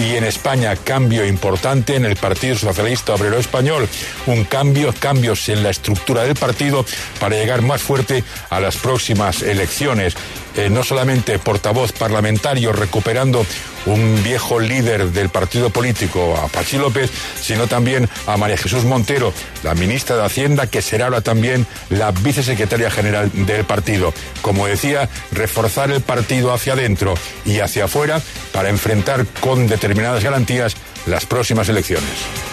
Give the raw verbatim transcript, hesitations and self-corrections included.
Y en España, cambio importante en el Partido Socialista Obrero Español. Un cambio, cambios en la estructura del partido para llegar más fuerte a las próximas elecciones. Eh, no solamente portavoz parlamentario recuperando un viejo líder del partido político, a Pachi López, sino también a María Jesús Montero, la ministra de Hacienda, que será ahora también la vicesecretaria general del partido. Como decía, reforzar el partido hacia adentro y hacia afuera para enfrentar con determinadas garantías las próximas elecciones.